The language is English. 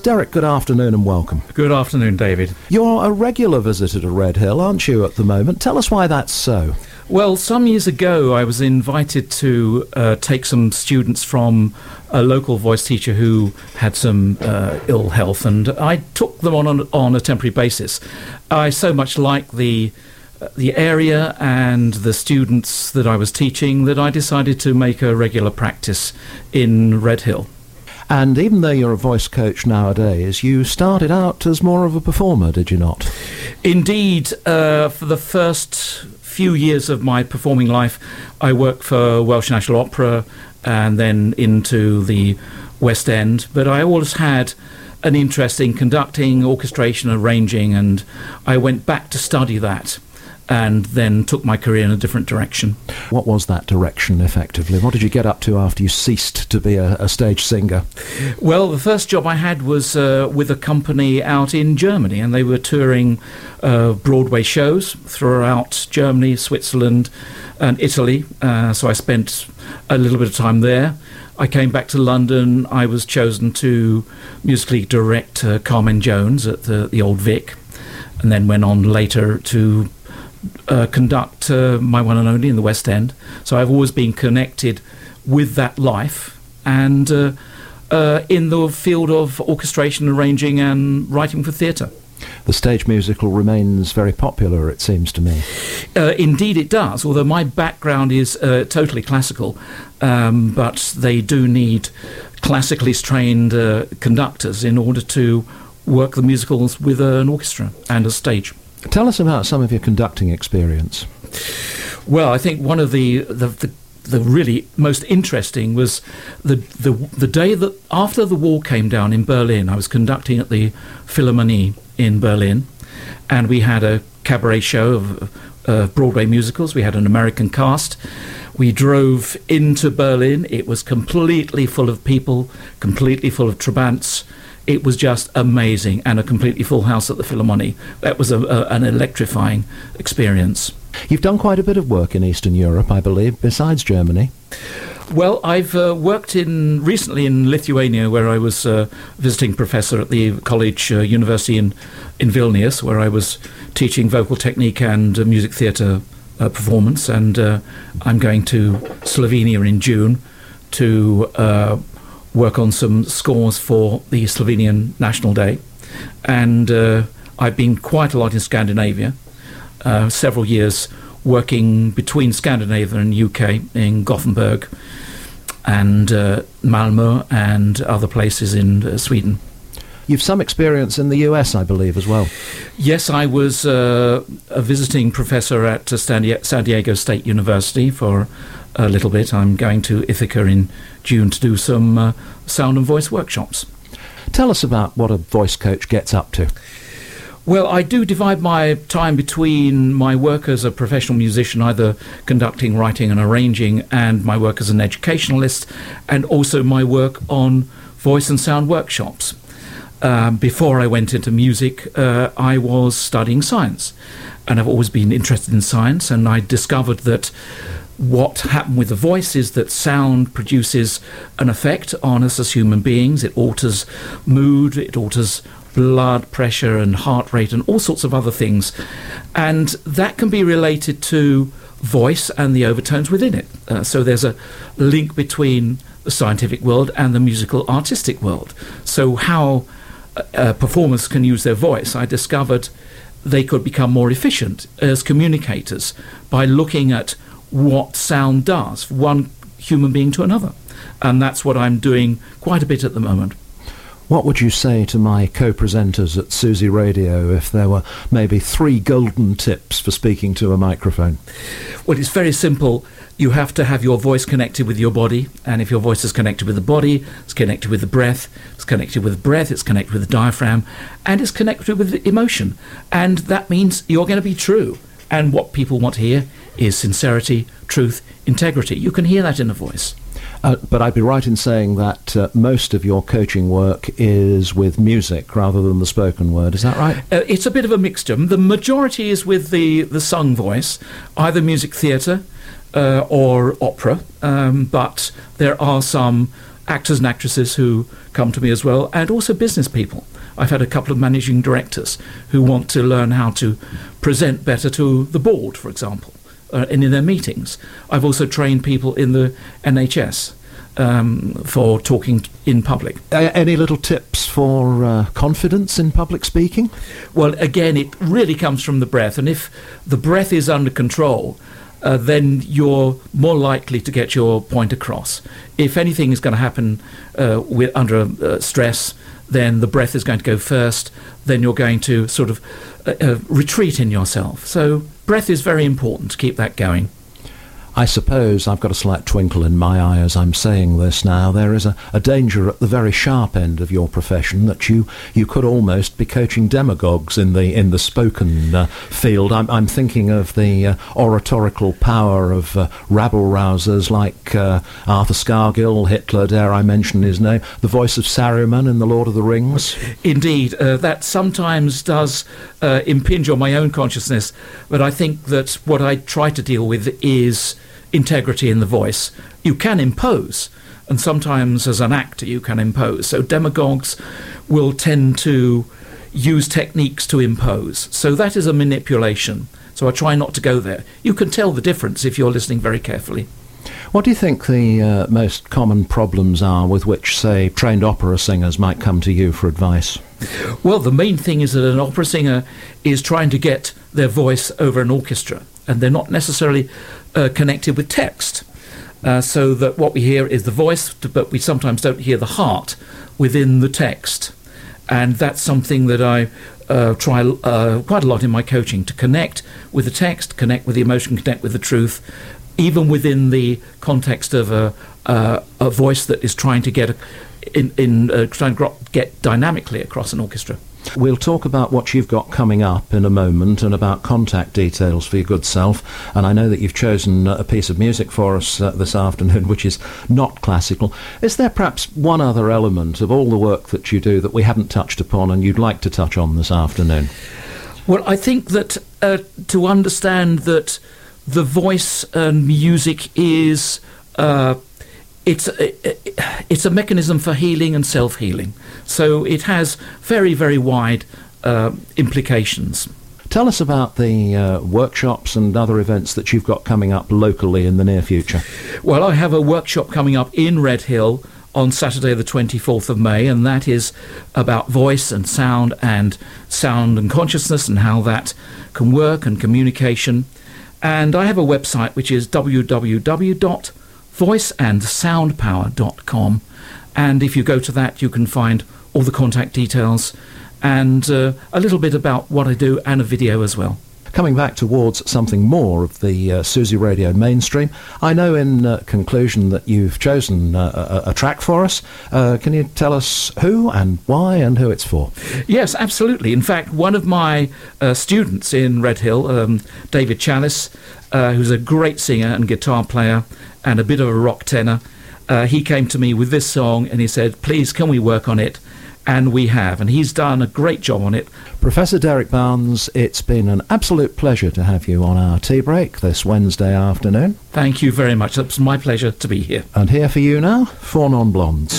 Derek, good afternoon and welcome. Good afternoon, David. You're a regular visitor to Red Hill, aren't you, at the moment? Tell us why that's so. Well, some years ago, I was invited to take some students from a local voice teacher who had some ill health, and I took them on a temporary basis. I so much liked the area and the students that I was teaching that I decided to make a regular practice in Red Hill. And even though you're a voice coach nowadays, you started out as more of a performer, did you not? Indeed, for the first few years of my performing life, I worked for Welsh National Opera and then into the West End. But I always had an interest in conducting, orchestration, arranging, and I went back to study that and then took my career in a different direction. What was that direction, effectively? What did you get up to after you ceased to be a stage singer? Well, the first job I had was with a company out in Germany, and they were touring Broadway shows throughout Germany, Switzerland, and Italy. So I spent a little bit of time there. I came back to London. I was chosen to musically direct Carmen Jones at the Old Vic, and then went on later to conduct My One and Only in the West End. So I've always been connected with that life and in the field of orchestration, arranging and writing for theatre. The stage musical remains very popular, it seems to me. Indeed it does, although my background is totally classical, but they do need classically trained conductors in order to work the musicals with an orchestra and a stage. Tell us about some of your conducting experience. Well, I think one of the really most interesting was the day that after the wall came down in Berlin. I was conducting at the Philharmonie in Berlin, and we had a cabaret show of Broadway musicals. We had an American cast. We drove into Berlin. It was completely full of people, completely full of Trabants. It was just amazing, and a completely full house at the Philharmonie. That was an electrifying experience. You've done quite a bit of work in Eastern Europe, I believe, besides Germany. Well, I've worked recently in Lithuania, where I was visiting professor at the college university in Vilnius, where I was teaching vocal technique and music theatre performance. And I'm going to Slovenia in June to work on some scores for the Slovenian National Day. And I've been quite a lot in Scandinavia, several years working between Scandinavia and UK in Gothenburg and Malmö and other places in Sweden. You've some experience in the US, I believe, as well. Yes, I was a visiting professor at San Diego State University for a little bit. I'm going to Ithaca in June to do some sound and voice workshops. Tell us about what a voice coach gets up to. Well, I do divide my time between my work as a professional musician, either conducting, writing and arranging, and my work as an educationalist, and also my work on voice and sound workshops. Before I went into music, I was studying science, and I've always been interested in science, and I discovered that what happened with the voice is that sound produces an effect on us as human beings. It alters mood, it alters blood pressure and heart rate and all sorts of other things. And that can be related to voice and the overtones within it. So there's a link between the scientific world and the musical artistic world. So how performers can use their voice, I discovered they could become more efficient as communicators by looking at what sound does for one human being to another. And that's what I'm doing quite a bit at the moment. What would you say to my co-presenters at Susie Radio if there were maybe 3 golden tips for speaking to a microphone? Well, it's very simple. You have to have your voice connected with your body, and if your voice is connected with the body, it's connected with the breath, it's connected with the breath, it's connected with the diaphragm, and it's connected with the emotion. And that means you're going to be true. And what people want to hear is sincerity, truth, integrity. You can hear that in a voice. But I'd be right in saying that most of your coaching work is with music rather than the spoken word. Is that right? It's a bit of a mixture. The majority is with the sung voice, either music theatre or opera, but there are some actors and actresses who come to me as well, and also business people. I've had a couple of managing directors who want to learn how to present better to the board, for example, and in their meetings. I've also trained people in the NHS for talking in public. Any little tips for confidence in public speaking? Well, again, it really comes from the breath, and if the breath is under control, then you're more likely to get your point across. If anything is going to happen under stress, then the breath is going to go first, then you're going to sort of retreat in yourself. So breath is very important to keep that going. I suppose I've got a slight twinkle in my eye as I'm saying this now. There is a danger at the very sharp end of your profession that you could almost be coaching demagogues in the spoken field. I'm thinking of the oratorical power of rabble-rousers like Arthur Scargill, Hitler, dare I mention his name, the voice of Saruman in The Lord of the Rings. Indeed, that sometimes does impinge on my own consciousness, but I think that what I try to deal with is integrity in the voice. You can impose, and sometimes as an actor you can impose. So demagogues will tend to use techniques to impose. So that is a manipulation. So I try not to go there. You can tell the difference if you're listening very carefully. What do you think the most common problems are with which, say, trained opera singers might come to you for advice? Well, the main thing is that an opera singer is trying to get their voice over an orchestra, and they're not necessarily connected with text. So that what we hear is the voice, but we sometimes don't hear the heart within the text. And that's something that I try quite a lot in my coaching, to connect with the text, connect with the emotion, connect with the truth, even within the context of a voice that is trying to get get dynamically across an orchestra. We'll talk about what you've got coming up in a moment and about contact details for your good self. And I know that you've chosen a piece of music for us this afternoon which is not classical. Is there perhaps one other element of all the work that you do that we haven't touched upon and you'd like to touch on this afternoon? Well, I think that to understand that the voice and music is it's a mechanism for healing and self-healing. So it has very, very wide implications. Tell us about the workshops and other events that you've got coming up locally in the near future. Well, I have a workshop coming up in Redhill on Saturday the 24th of May, and that is about voice and sound and consciousness and how that can work, and communication. And I have a website which is www.voiceandsoundpower.com, and if you go to that you can find all the contact details and a little bit about what I do, and a video as well. Coming back towards something more of the Suzy Radio mainstream, I know in conclusion that you've chosen a track for us. Can you tell us who and why and who it's for? Yes, absolutely. In fact, one of my students in Redhill, David Chalice, who's a great singer and guitar player and a bit of a rock tenor, he came to me with this song and he said, please, can we work on it? And we have, and he's done a great job on it. Professor Derek Barnes, it's been an absolute pleasure to have you on our tea break this Wednesday afternoon. Thank you very much. It's my pleasure to be here. And here for you now, 4 Non-Blondes.